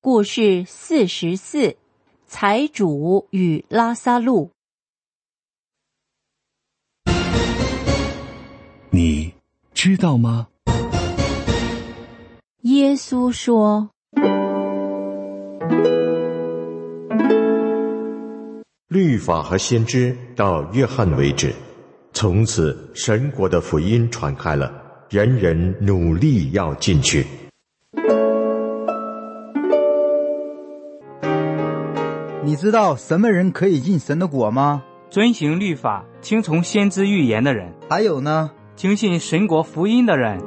故事44，财主与拉撒路。 你知道吗？ 耶稣说， 律法和先知到约翰为止，从此神国的福音传开了，人人努力要进去。 你知道什么人可以进神的国吗？ 遵行律法、听从先知预言的人， 还有呢， 听信神国福音的人。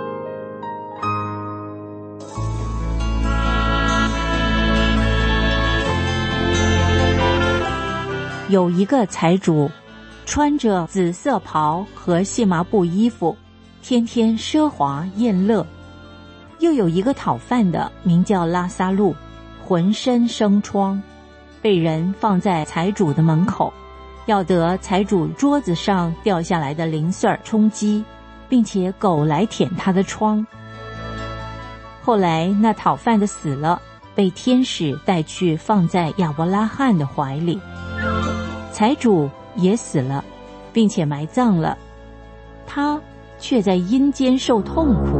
有一个财主，穿着紫色袍和细麻布衣服，天天奢华宴乐。又有一个讨饭的，名叫拉撒路，浑身生疮，被人放在财主的门口，要得财主桌子上掉下来的零碎充饥，并且狗来舔他的疮。后来那讨饭的死了，被天使带去放在亚伯拉罕的怀里。财主也死了，并且埋葬了，他却在阴间受痛苦。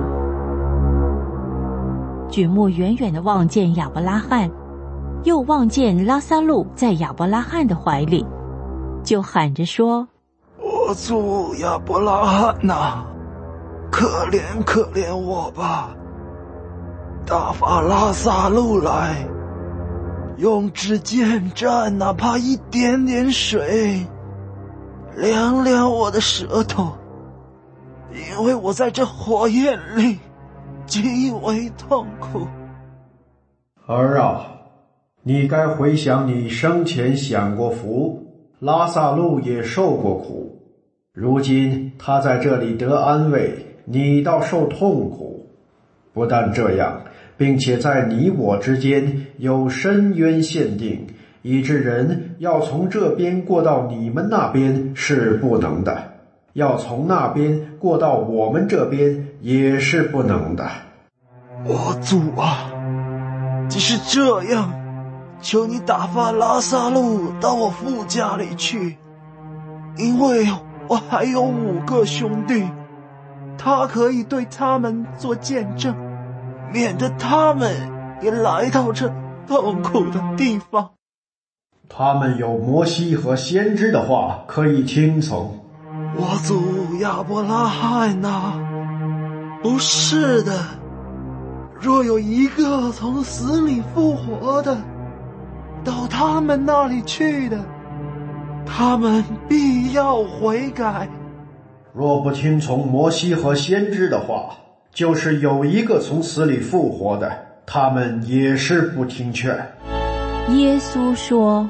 举目远远地望见亚伯拉罕，又望见拉撒路在亚伯拉罕的怀里，就喊着说： 我主亚伯拉罕哪，可怜可怜我吧，打发拉撒路来，用指尖蘸哪怕一点点水，凉凉我的舌头，因为我在这火焰里极为痛苦。 儿啊，你该回想你生前享过福，拉撒路也受过苦，如今他在这里得安慰，你倒受痛苦。不但这样，并且在你我之间有深渊限定，以致人要从这边过到你们那边是不能的，要从那边过到我们这边也是不能的。 我主啊，即是这样，求你打发拉撒路到我父家里去，因为我还有5个兄弟，他可以对他们做见证，免得他们也来到这痛苦的地方。 他们有摩西和先知的话可以听从。 我主亚伯拉罕哪，不是的，若有一个从死里复活的，到他们那里去的，他们必要悔改。 若不听从摩西和先知的话，就是有一个从死里复活的，他们也是不听劝。 耶稣说，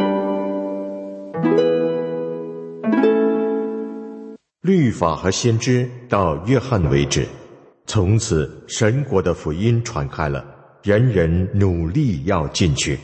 律法和先知到约翰为止，从此神国的福音传开了，人人努力要进去。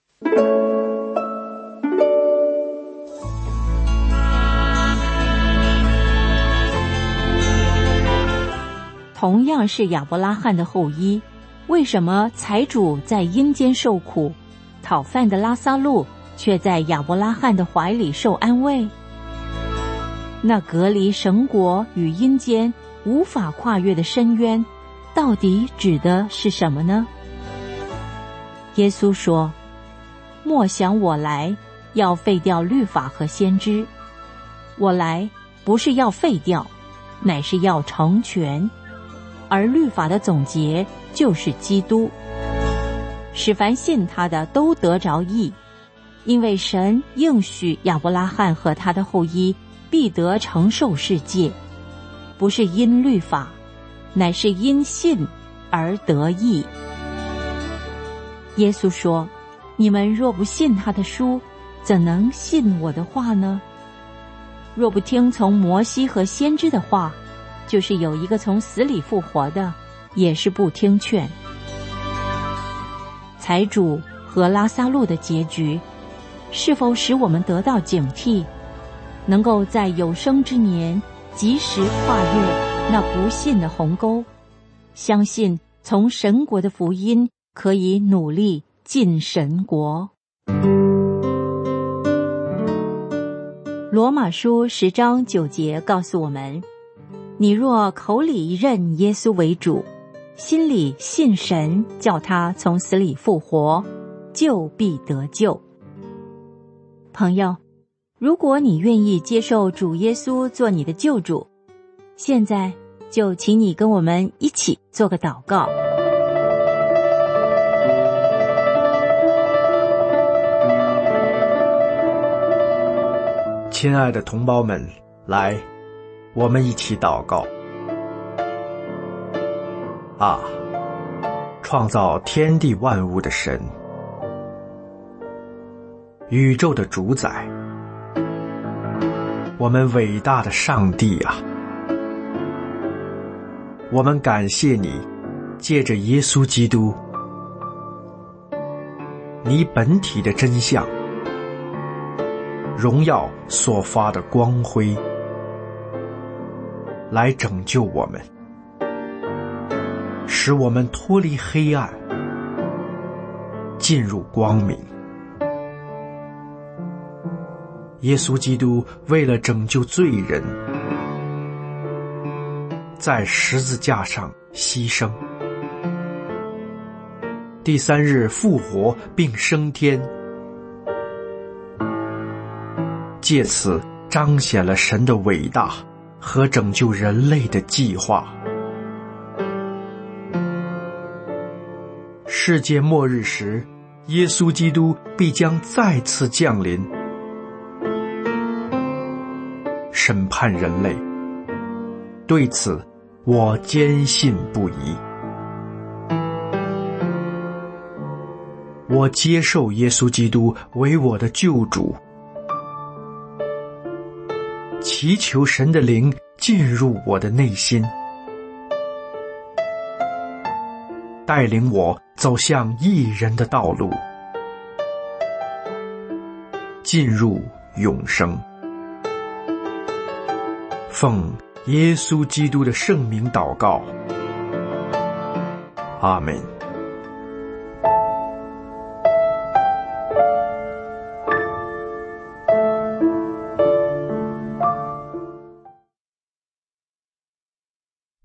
同样是亚伯拉罕的后裔，为什么财主在阴间受苦，讨饭的拉撒路却在亚伯拉罕的怀里受安慰？那隔离神国与阴间无法跨越的深渊，到底指的是什么呢？耶稣说，莫想我来要废掉律法和先知，我来不是要废掉，乃是要成全。而律法的总结就是基督，使凡信他的都得着义，因为神应许亚伯拉罕和他的后裔必得承受世界，不是因律法，乃是因信而得义。耶稣说，你们若不信他的书，怎能信我的话呢？若不听从摩西和先知的话，就是有一个从死里复活的，也是不听劝。财主和拉撒路的结局，是否使我们得到警惕，能够在有生之年及时跨越那不信的鸿沟，相信从神国的福音可以努力进神国。罗马书10章9节告诉我们，你若口里认耶稣为主，心里信神叫他从死里复活，就必得救。朋友，如果你愿意接受主耶稣做你的救主，现在就请你跟我们一起做个祷告。 亲爱的同胞们，来，我们一起祷告。啊，创造天地万物的神，宇宙的主宰，我们伟大的上帝啊，我们感谢你，借着耶稣基督，你本体的真相，荣耀所发的光辉，来拯救我们，使我们脱离黑暗，进入光明。耶稣基督为了拯救罪人，在十字架上牺牲，第3日复活并升天，借此彰显了神的伟大和拯救人类的计划。世界末日时，耶稣基督必将再次降临，审判人类。对此，我坚信不疑。我接受耶稣基督为我的救主，祈求神的灵进入我的内心，带领我走向义人的道路，进入永生。奉耶稣基督的圣名祷告，阿们。